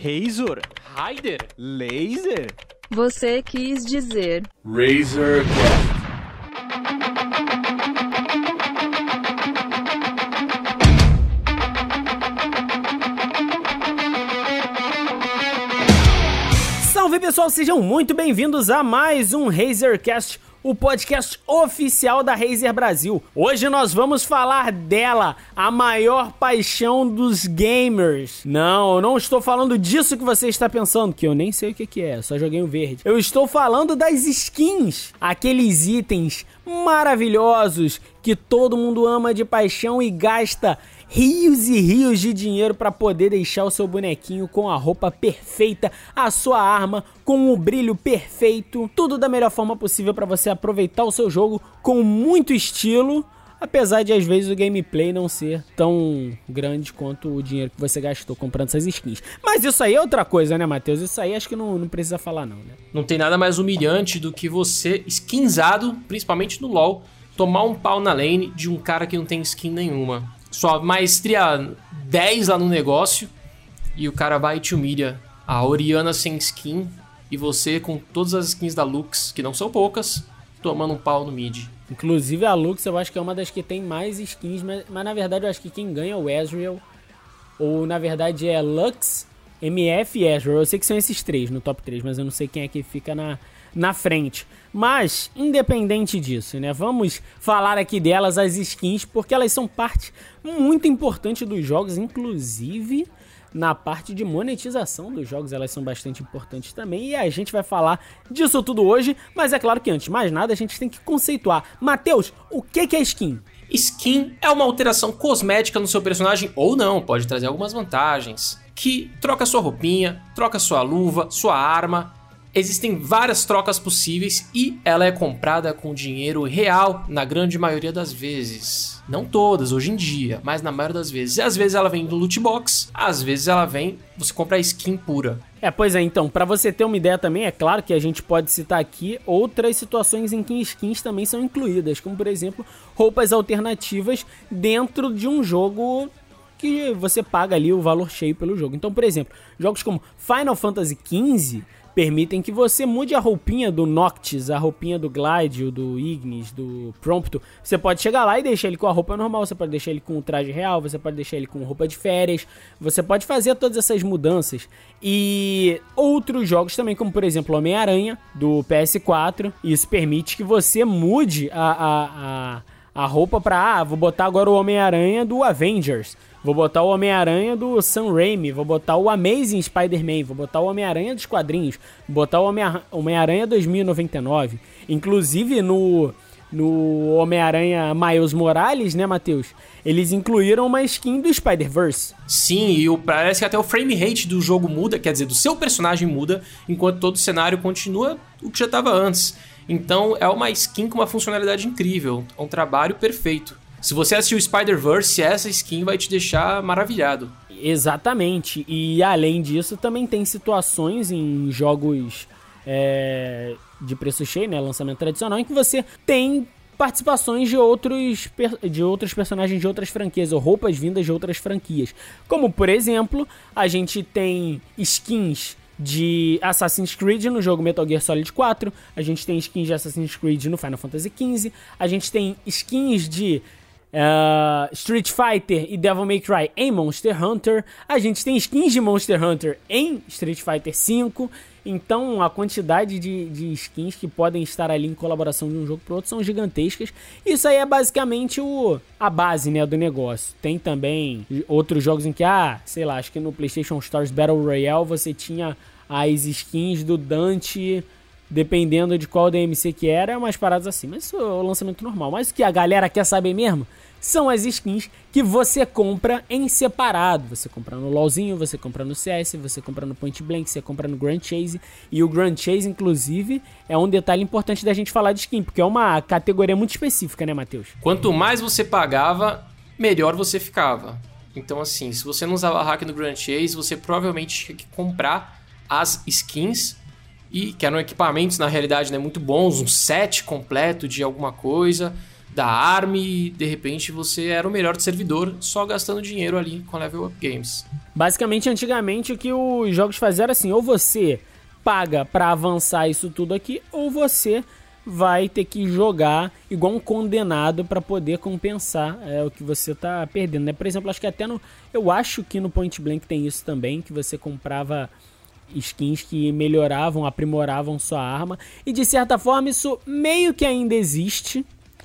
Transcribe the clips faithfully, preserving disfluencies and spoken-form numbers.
Razor, Raider, Laser. Você quis dizer Razorcast. Salve pessoal, sejam muito bem-vindos a mais um Razorcast, o podcast oficial da Razer Brasil. Hoje nós vamos falar dela, a maior paixão dos gamers. Não, eu não estou falando disso que você está pensando, que eu nem sei o que que é, só joguei o verde. Eu estou falando das skins, aqueles itens maravilhosos que todo mundo ama de paixão e gasta rios e rios de dinheiro para poder deixar o seu bonequinho com a roupa perfeita, a sua arma com o brilho perfeito, tudo da melhor forma possível para você aproveitar o seu jogo com muito estilo, apesar de às vezes o gameplay não ser tão grande quanto o dinheiro que você gastou comprando essas skins. Mas isso aí é outra coisa, né, Matheus? Isso aí acho que não, não precisa falar não, né? Não tem nada mais humilhante do que você, skinzado, principalmente no LoL, tomar um pau na lane de um cara que não tem skin nenhuma. Sua maestria dez lá no negócio e o cara vai e te humilha. A Orianna sem skin e você com todas as skins da Lux, que não são poucas, tomando um pau no mid. Inclusive a Lux eu acho que é uma das que tem mais skins, mas, mas na verdade eu acho que quem ganha é o Ezreal. Ou na verdade é Lux, M F e Ezreal. Eu sei que são esses três no top três, mas eu não sei quem é que fica na, na frente. Mas, independente disso, né, vamos falar aqui delas, as skins, porque elas são parte muito importante dos jogos, inclusive na parte de monetização dos jogos, elas são bastante importantes também, e a gente vai falar disso tudo hoje, mas é claro que antes de mais nada a gente tem que conceituar. Matheus, o que que é skin? Skin é uma alteração cosmética no seu personagem, ou não, pode trazer algumas vantagens, que troca sua roupinha, troca sua luva, sua arma. Existem várias trocas possíveis e ela é comprada com dinheiro real na grande maioria das vezes. Não todas, hoje em dia, mas na maioria das vezes. E às vezes ela vem no loot box, às vezes ela vem, você compra a skin pura. É, pois é, então, pra você ter uma ideia também, é claro que a gente pode citar aqui outras situações em que skins também são incluídas, como por exemplo, roupas alternativas dentro de um jogo que você paga ali o valor cheio pelo jogo. Então, por exemplo, jogos como Final Fantasy quinze permitem que você mude a roupinha do Noctis, a roupinha do Glide, do Ignis, do Prompto. Você pode chegar lá e deixar ele com a roupa normal, você pode deixar ele com o traje real, você pode deixar ele com roupa de férias, você pode fazer todas essas mudanças. E outros jogos também, como por exemplo Homem-Aranha, do P S quatro, isso permite que você mude a, a, a, a roupa pra, ah, vou botar agora o Homem-Aranha do Avengers, vou botar o Homem-Aranha do Sam Raimi, vou botar o Amazing Spider-Man, vou botar o Homem-Aranha dos quadrinhos, vou botar o Homem-Aranha dois mil e noventa e nove. Inclusive no, no Homem-Aranha Miles Morales, né, Matheus? Eles incluíram uma skin do Spider-Verse. Sim, e o, parece que até o frame rate do jogo muda, quer dizer, do seu personagem muda, enquanto todo o cenário continua o que já estava antes. Então é uma skin com uma funcionalidade incrível, é um trabalho perfeito. Se você assistiu o Spider-Verse, essa skin vai te deixar maravilhado. Exatamente. E além disso, também tem situações em jogos é, de preço cheio, né, lançamento tradicional, em que você tem participações de outros, de outros personagens de outras franquias, ou roupas vindas de outras franquias. Como, por exemplo, a gente tem skins de Assassin's Creed no jogo Metal Gear Solid quatro, a gente tem skins de Assassin's Creed no Final Fantasy quinze, a gente tem skins de Uh, Street Fighter e Devil May Cry em Monster Hunter, a gente tem skins de Monster Hunter em Street Fighter cinco, então a quantidade de, de skins que podem estar ali em colaboração de um jogo para outro são gigantescas. Isso aí é basicamente o, a base, né, do negócio. Tem também outros jogos em que, ah, sei lá, acho que no PlayStation Stars Battle Royale você tinha as skins do Dante, dependendo de qual D M C que era, umas paradas assim, mas isso é o lançamento normal. Mas o que a galera quer saber mesmo são as skins que você compra em separado. Você compra no LoLzinho, você compra no C S, você compra no Point Blank, você compra no Grand Chase. E o Grand Chase, inclusive, é um detalhe importante da gente falar de skin, porque é uma categoria muito específica, né, Matheus? Quanto mais você pagava, melhor você ficava. Então, assim, se você não usava hack no Grand Chase, você provavelmente tinha que comprar as skins, e que eram equipamentos, na realidade, né, muito bons, um set completo de alguma coisa. da Army e de repente você era o melhor servidor só gastando dinheiro ali com Level Up Games. Basicamente, antigamente o que os jogos faziam era assim, ou você paga pra avançar isso tudo aqui, ou você vai ter que jogar igual um condenado pra poder compensar é, o que você tá perdendo, né? Por exemplo, acho que até no... Eu acho que no Point Blank tem isso também, que você comprava skins que melhoravam, aprimoravam sua arma. E de certa forma isso meio que ainda existe.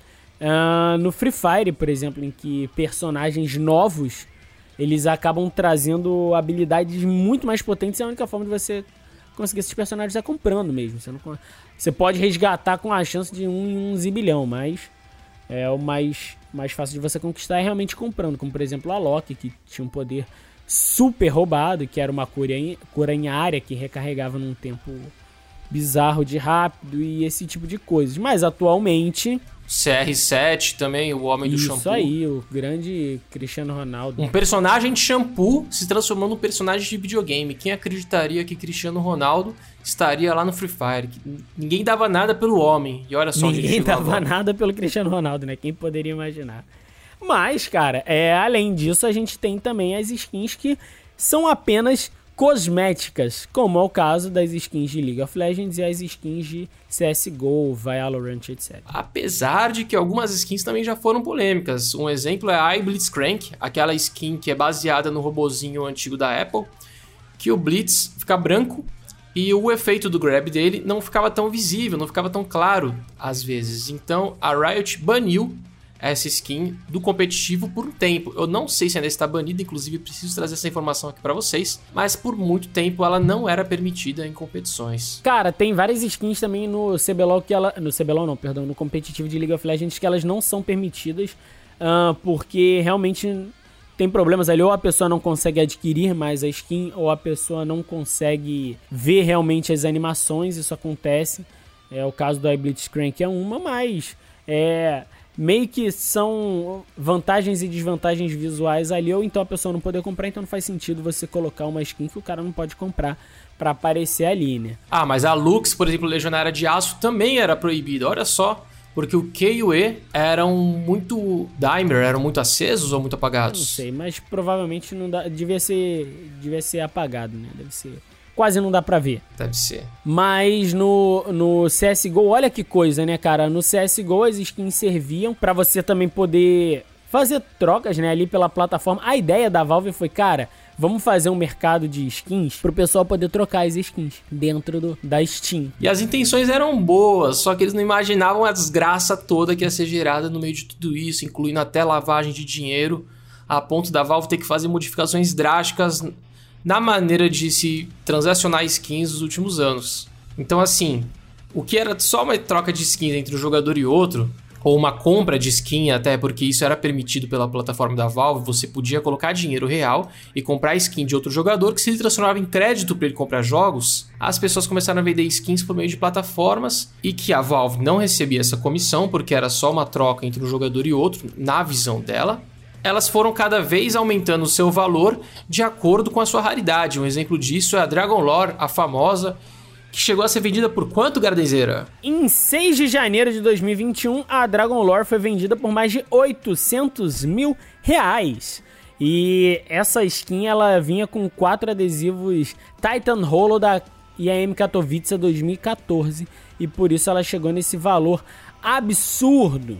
Uh, no Free Fire, por exemplo, em que personagens novos, eles acabam trazendo habilidades muito mais potentes. E a única forma de você conseguir esses personagens é comprando mesmo. Você, não... você pode resgatar com a chance de um em um zibilhão, mas é o mais, mais fácil de você conquistar é realmente comprando. Como, por exemplo, a Loki, que tinha um poder super roubado, que era uma cura em, cura em área, que recarregava num tempo bizarro de rápido e esse tipo de coisas. Mas, atualmente... C R sete também, o Homem do Isso Shampoo. Isso aí, o grande Cristiano Ronaldo. Um personagem de shampoo se transformando num personagem de videogame. Quem acreditaria que Cristiano Ronaldo estaria lá no Free Fire? Ninguém dava nada pelo homem. E olha só onde Ninguém chegou dava agora. nada pelo Cristiano Ronaldo, né? Quem poderia imaginar? Mas, cara, é, além disso, a gente tem também as skins que são apenas cosméticas, como é o caso das skins de League of Legends e as skins de C S G O, Valorant, etcétera. Apesar de que algumas skins também já foram polêmicas. Um exemplo é a iBlitzcrank, aquela skin que é baseada no robozinho antigo da Apple, que o Blitz fica branco e o efeito do grab dele não ficava tão visível, não ficava tão claro às vezes. Então a Riot baniu essa skin do competitivo por um tempo. Eu não sei se ainda está banida, inclusive preciso trazer essa informação aqui pra vocês, mas por muito tempo ela não era permitida em competições. Cara, tem várias skins também no C B L O L que ela... No C B L O L não, perdão, no competitivo de League of Legends que elas não são permitidas, uh, porque realmente tem problemas ali, ou a pessoa não consegue adquirir mais a skin, ou a pessoa não consegue ver realmente as animações, isso acontece. É o caso do iBlitzcrank é uma, mas é... meio que são vantagens e desvantagens visuais ali, ou então a pessoa não poder comprar, então não faz sentido você colocar uma skin que o cara não pode comprar pra aparecer ali, né? Ah, mas a Lux, por exemplo, Legionária de Aço, também era proibida, olha só, porque o Q e o E eram muito dimer, eram muito acesos ou muito apagados? Não sei, mas provavelmente não dá, devia ser, devia ser apagado, né? Deve ser... Quase não dá pra ver. Deve ser. Mas no, no C S G O, olha que coisa, né, cara? No C S G O as skins serviam pra você também poder fazer trocas, né, ali pela plataforma. A ideia da Valve foi, cara, vamos fazer um mercado de skins pro pessoal poder trocar as skins dentro do, da Steam. E as intenções eram boas, só que eles não imaginavam a desgraça toda que ia ser gerada no meio de tudo isso, incluindo até lavagem de dinheiro, a ponto da Valve ter que fazer modificações drásticas na maneira de se transacionar skins nos últimos anos. Então, assim, o que era só uma troca de skins entre um jogador e outro, ou uma compra de skin, até porque isso era permitido pela plataforma da Valve, você podia colocar dinheiro real e comprar skin de outro jogador, que se ele transformava em crédito para ele comprar jogos, as pessoas começaram a vender skins por meio de plataformas, e que a Valve não recebia essa comissão, porque era só uma troca entre um jogador e outro, na visão dela. Elas foram cada vez aumentando o seu valor de acordo com a sua raridade. Um exemplo disso é a Dragon Lore, a famosa, que chegou a ser vendida por quanto, Gardenzeira? Em seis de janeiro de dois mil e vinte e um, a Dragon Lore foi vendida por mais de oitocentos mil reais. E essa skin, ela vinha com quatro adesivos Titan Holo da I A M Katowice dois mil e quatorze. E por isso ela chegou nesse valor absurdo.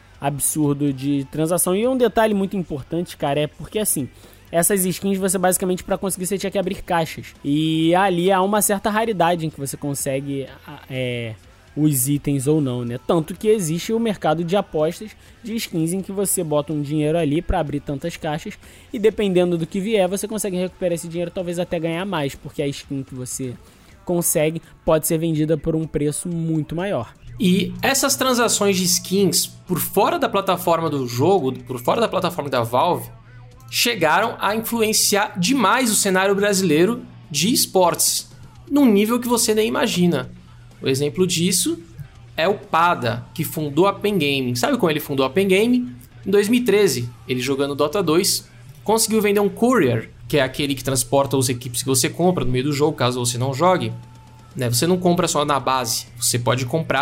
absurdo de transação. E um detalhe muito importante, cara, é porque assim, essas skins você basicamente, para conseguir, você tinha que abrir caixas. E ali há uma certa raridade em que você consegue é, os itens ou não, né? Tanto que existe o mercado de apostas de skins em que você bota um dinheiro ali para abrir tantas caixas e dependendo do que vier, você consegue recuperar esse dinheiro, talvez até ganhar mais, porque a skin que você consegue pode ser vendida por um preço muito maior. E essas transações de skins por fora da plataforma do jogo, por fora da plataforma da Valve, chegaram a influenciar demais o cenário brasileiro de esportes, num nível que você nem imagina. O exemplo disso é o Pada, que fundou a Pen Gaming. Sabe como ele fundou a Pen Gaming? Em dois mil e treze, ele jogando Dota dois, conseguiu vender um courier, que é aquele que transporta os equipes que você compra no meio do jogo, caso você não jogue. Né? Você não compra só na base, você pode comprar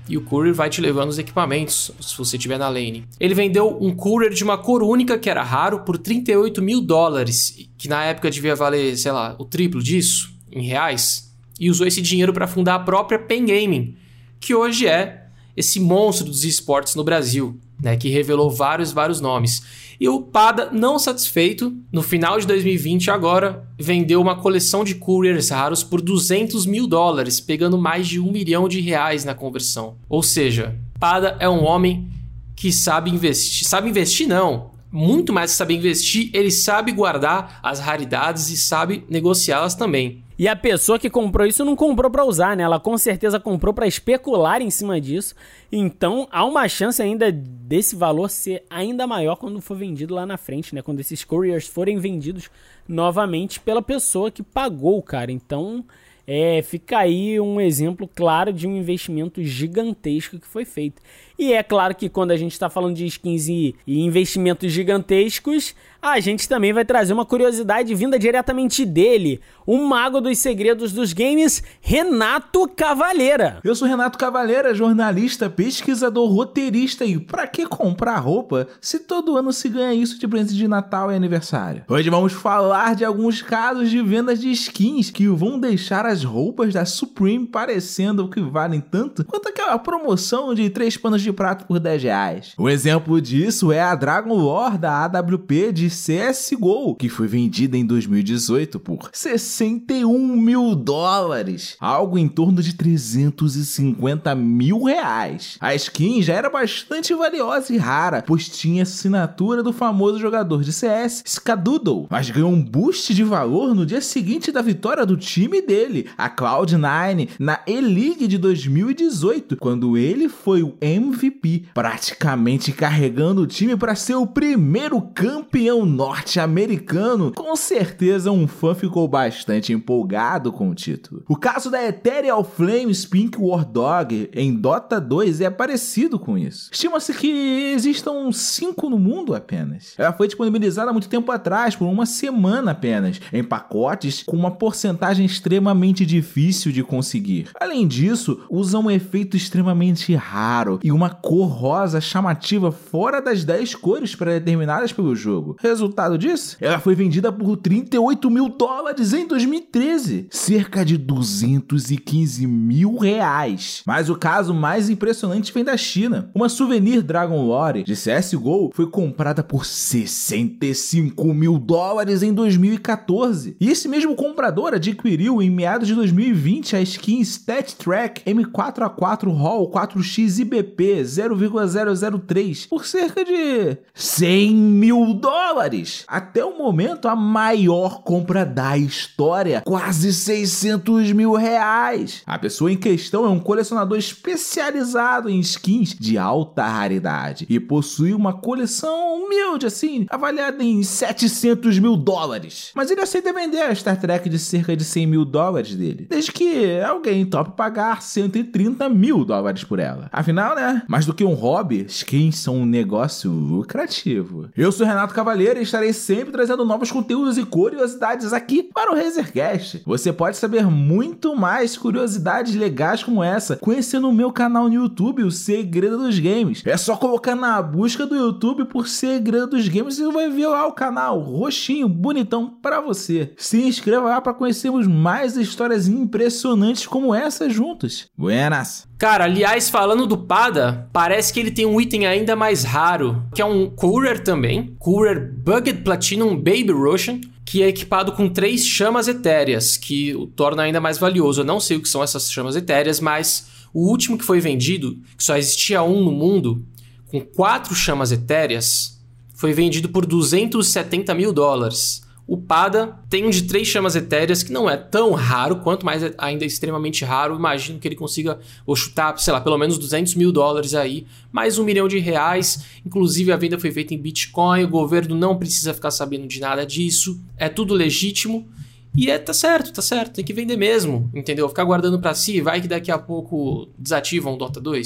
e o courier vai te levando os equipamentos, se você estiver na lane. Ele vendeu um courier de uma cor única, que era raro, por trinta e oito mil dólares, que na época devia valer, sei lá, o triplo disso, em reais, e usou esse dinheiro para fundar a própria Pen Gaming, que hoje é esse monstro dos esportes no Brasil, né, que revelou vários, vários nomes. E o Pada, não satisfeito, no final de dois mil e vinte agora, vendeu uma coleção de couriers raros por duzentos mil dólares, pegando mais de um milhão de reais na conversão. Ou seja, Pada é um homem que sabe investir. Sabe investir não, muito mais que saber investir, ele sabe guardar as raridades e sabe negociá-las também. E a pessoa que comprou isso não comprou pra usar, né? Ela com certeza comprou pra especular em cima disso. Então, há uma chance ainda desse valor ser ainda maior quando for vendido lá na frente, né? Quando esses couriers forem vendidos novamente pela pessoa que pagou, cara. Então, é, fica aí um exemplo claro de um investimento gigantesco que foi feito. E é claro que quando a gente está falando de skins e, e investimentos gigantescos, a gente também vai trazer uma curiosidade vinda diretamente dele, o mago dos segredos dos games, Renato Cavalheira. Eu sou Renato Cavalheira, jornalista, pesquisador, roteirista, e pra que comprar roupa se todo ano se ganha isso de presente de Natal e aniversário? Hoje vamos falar de alguns casos de vendas de skins que vão deixar as roupas da Supreme parecendo que valem tanto quanto aquela promoção de três panos de prato por dez reais. Um exemplo disso é a Dragon Lore da A W P de C S G O, que foi vendida em dois mil e dezoito por sessenta e um mil dólares, algo em torno de trezentos e cinquenta mil reais. A skin já era bastante valiosa e rara, pois tinha assinatura do famoso jogador de C S, Skadoodle, mas ganhou um boost de valor no dia seguinte da vitória do time dele, a Cloud nine, na E-League de dois mil e dezoito, quando ele foi o M V P, praticamente carregando o time para ser o primeiro campeão norte-americano. Com certeza um fã ficou bastante empolgado com o título. O caso da Ethereal Flames Pink War Dog em Dota dois é parecido com isso. Estima-se que existam cinco no mundo apenas. Ela foi disponibilizada há muito tempo atrás, por uma semana apenas, em pacotes com uma porcentagem extremamente difícil de conseguir. Além disso, usa um efeito extremamente raro e uma cor rosa chamativa fora das dez cores pré-determinadas pelo jogo. Resultado disso? Ela foi vendida por trinta e oito mil dólares em dois mil e treze, cerca de duzentos e quinze mil reais. Mas o caso mais impressionante vem da China. Uma souvenir Dragon Lore de C S G O foi comprada por sessenta e cinco mil dólares em dois mil e quatorze. E esse mesmo comprador adquiriu em meados de dois mil e vinte a skin Stat Track M quatro A quatro Hall quatro X I B P zero vírgula zero zero três por cerca de cem mil dólares. Até o momento, a maior compra da história, quase seiscentos mil reais. A pessoa em questão é um colecionador especializado em skins de alta raridade e possui uma coleção humilde, assim, avaliada em setecentos mil dólares. Mas ele aceita vender a Star Trek de cerca de cem mil dólares dele, desde que alguém tope pagar cento e trinta mil dólares por ela. Afinal, né? Mais do que um hobby, skins são um negócio lucrativo. Eu sou Renato Cavalheira e estarei sempre trazendo novos conteúdos e curiosidades aqui para o Razercast. Você pode saber muito mais curiosidades legais como essa conhecendo o meu canal no YouTube, o Segredo dos Games. É só colocar na busca do YouTube por Segredo dos Games e você vai ver lá o canal roxinho, bonitão para você. Se inscreva lá para conhecermos mais histórias impressionantes como essa juntos. Buenas! Cara, aliás, falando do Pada, parece que ele tem um item ainda mais raro, que é um Courier também, Courier Bugged Platinum Baby Russian, que é equipado com três chamas etéreas, que o torna ainda mais valioso. Eu não sei o que são essas chamas etéreas, mas o último que foi vendido, que só existia um no mundo, com quatro chamas etéreas, foi vendido por duzentos e setenta mil dólares. O Pada tem um de três chamas etéreas, que não é tão raro quanto, mas ainda é extremamente raro. Imagino que ele consiga, vou chutar, sei lá, pelo menos duzentos mil dólares aí, mais um milhão de reais. Inclusive a venda foi feita em Bitcoin, o governo não precisa ficar sabendo de nada disso, é tudo legítimo. E é, tá certo, tá certo, tem que vender mesmo, entendeu? Ficar guardando pra si, vai que daqui a pouco desativam o Dota dois.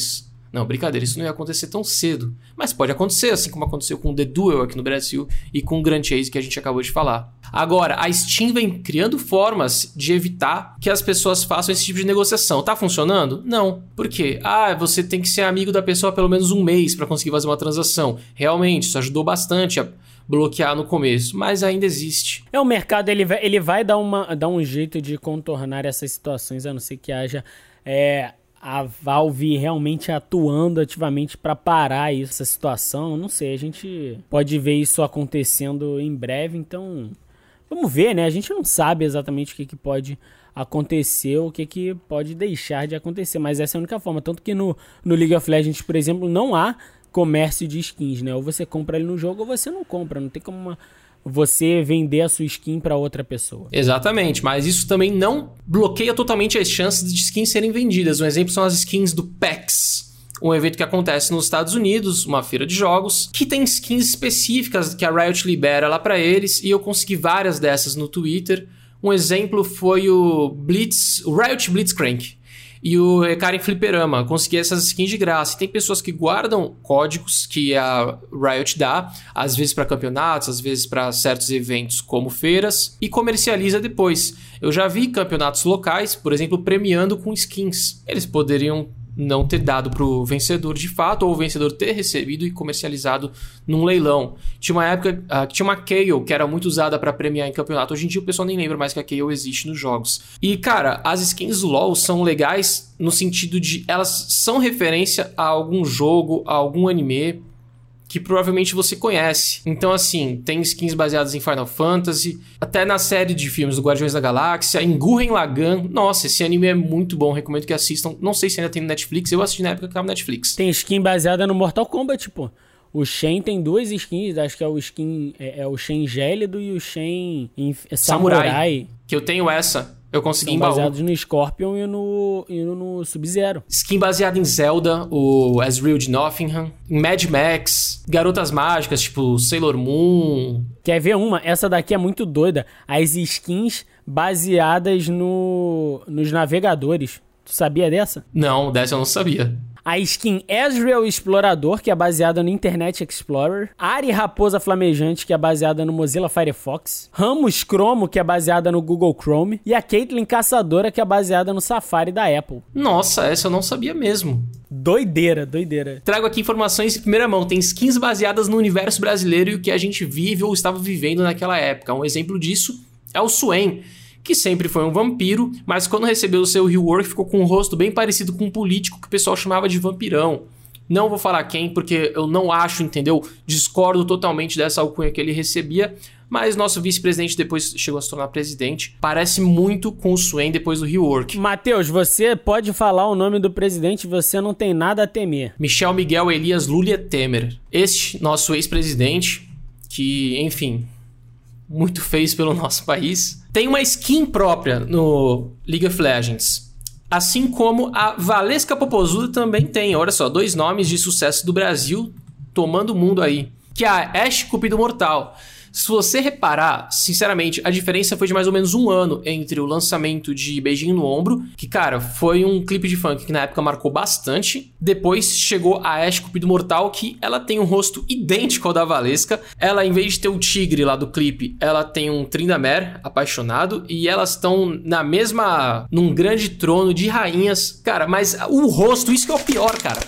Não, brincadeira, isso não ia acontecer tão cedo. Mas pode acontecer, assim como aconteceu com o The Duel aqui no Brasil e com o Grand Chase que a gente acabou de falar. Agora, a Steam vem criando formas de evitar que as pessoas façam esse tipo de negociação. Tá funcionando? Não. Por quê? Ah, você tem que ser amigo da pessoa há pelo menos um mês para conseguir fazer uma transação. Realmente, isso ajudou bastante a bloquear no começo, mas ainda existe. É, o mercado ele vai, ele vai dar, uma, dar um jeito de contornar essas situações, a não ser que haja... É... a Valve realmente atuando ativamente para parar isso, essa situação. Não sei, a gente pode ver isso acontecendo em breve, então vamos ver, né? A gente não sabe exatamente o que, que pode acontecer, o que, que pode deixar de acontecer, mas essa é a única forma. Tanto que no, no League of Legends, por exemplo, não há comércio de skins, né? Ou você compra ele no jogo ou você não compra, não tem como uma... você vender a sua skin para outra pessoa. Exatamente, mas isso também não bloqueia totalmente as chances de skins serem vendidas. Um exemplo são as skins do PAX, um evento que acontece nos Estados Unidos, uma feira de jogos, que tem skins específicas que a Riot libera lá para eles, e eu consegui várias dessas no Twitter. Um exemplo foi o Blitz, o Riot Blitzcrank e o Karen Fliperama. Consegui essas skins de graça. E tem pessoas que guardam códigos que a Riot dá, às vezes para campeonatos, às vezes para certos eventos como feiras, e comercializa depois. Eu já vi campeonatos locais, por exemplo, premiando com skins. Eles poderiam não ter dado pro vencedor de fato, ou o vencedor ter recebido e comercializado num leilão. Tinha uma época uh, que tinha uma Kayle, que era muito usada para premiar em campeonato. Hoje em dia o pessoal nem lembra mais que a Kayle existe nos jogos. E, cara, as skins do LoL são legais no sentido de elas são referência a algum jogo, a algum anime que provavelmente você conhece. Então, assim, tem skins baseadas em Final Fantasy, até na série de filmes do Guardiões da Galáxia, em Gurren Lagann. Nossa, esse anime é muito bom, recomendo que assistam. Não sei se ainda tem no Netflix, eu assisti na época que tava no Netflix. Tem skin baseada no Mortal Kombat, pô. O Shen tem duas skins, acho que é o skin é, é o Shen Gélido e o Shen Inf- Samurai. Samurai. Que eu tenho essa. Eu consegui São em baú. baseados no Scorpion e no, e no Sub-Zero. Skin baseada em Zelda, o Ezreal de Nottingham, em Mad Max, Garotas Mágicas, tipo Sailor Moon. Quer ver uma? Essa daqui é muito doida. As skins baseadas no, nos navegadores. Tu sabia dessa? Não, dessa eu não sabia. A skin Ezreal Explorador, que é baseada no Internet Explorer. Ari Raposa Flamejante, que é baseada no Mozilla Firefox. Ramos Cromo, que é baseada no Google Chrome. E a Caitlyn Caçadora, que é baseada no Safari da Apple. Nossa, essa eu não sabia mesmo. Doideira, doideira. Trago aqui informações em primeira mão. Tem skins baseadas no universo brasileiro e o que a gente vive ou estava vivendo naquela época. Um exemplo disso é o Swain, que sempre foi um vampiro, mas quando recebeu o seu rework ficou com um rosto bem parecido com um político que o pessoal chamava de vampirão. Não vou falar quem, porque eu não acho, entendeu? Discordo totalmente dessa alcunha que ele recebia, mas nosso vice-presidente depois chegou a se tornar presidente. Parece muito com o Swain depois do rework. Matheus, você pode falar o nome do presidente, você não tem nada a temer. Michel Miguel Elias Lulia Temer. Este nosso ex-presidente, que, enfim, muito fez pelo nosso país, tem uma skin própria no League of Legends. Assim como a Valesca Popozuda também tem. Olha só, dois nomes de sucesso do Brasil tomando o mundo aí. Que é a Ashe Cupido Mortal. Se você reparar, sinceramente, a diferença foi de mais ou menos um ano entre o lançamento de Beijinho no Ombro, que, cara, foi um clipe de funk que na época marcou bastante. Depois chegou a Ashe Cupido Mortal, que ela tem um rosto idêntico ao da Valesca. Ela, em vez de ter o tigre lá do clipe, ela tem um Tryndamere apaixonado. E elas estão na mesma... num grande trono de rainhas. Cara, mas o rosto, isso que é o pior, cara.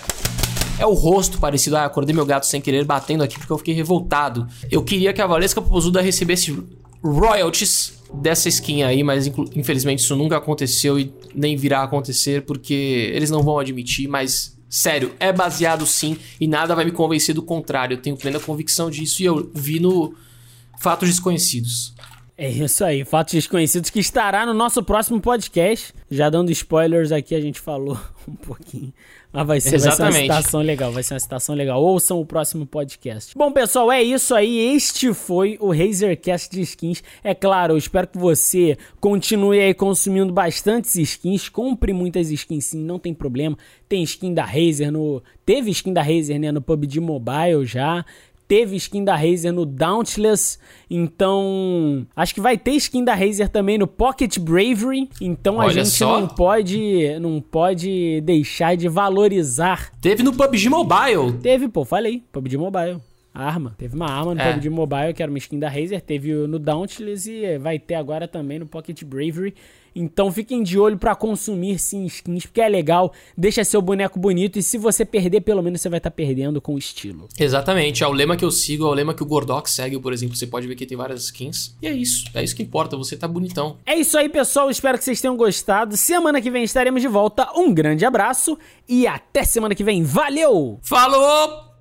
É o rosto parecido. Ah, acordei meu gato sem querer batendo aqui porque eu fiquei revoltado. Eu queria que a Valesca Popozuda recebesse royalties dessa skin aí, mas infelizmente isso nunca aconteceu e nem virá acontecer porque eles não vão admitir, mas sério, é baseado sim e nada vai me convencer do contrário. Eu tenho plena convicção disso e eu vi no Fatos Desconhecidos. É isso aí, Fatos Desconhecidos, que estará no nosso próximo podcast. Já dando spoilers aqui, a gente falou um pouquinho. Mas vai ser, vai ser uma citação legal, vai ser uma citação legal. Ouçam o próximo podcast. Bom, pessoal, é isso aí. Este foi o RazerCast de skins. É claro, eu espero que você continue aí consumindo bastantes skins. Compre muitas skins sim, não tem problema. Tem skin da Razer no... Teve skin da Razer, né, no P U B G Mobile já. teve skin da Razer no Dauntless, então acho que vai ter skin da Razer também no Pocket Bravery, então a Olha gente só. não pode, não pode deixar de valorizar. Teve no P U B G Mobile. Teve, pô, falei, P U B G Mobile. Arma. Teve uma arma no É. P U B G Mobile, que era uma skin da Razer, teve no Dauntless e vai ter agora também no Pocket Bravery. Então fiquem de olho pra consumir sim skins, porque é legal, deixa seu boneco bonito e se você perder, pelo menos você vai estar perdendo com estilo. Exatamente, é o lema que eu sigo, é o lema que o Gordox segue, por exemplo. Você pode ver que tem várias skins. E é isso, é isso que importa, você tá bonitão. É isso aí, pessoal, espero que vocês tenham gostado. Semana que vem estaremos de volta, um grande abraço e até semana que vem. Valeu! Falou!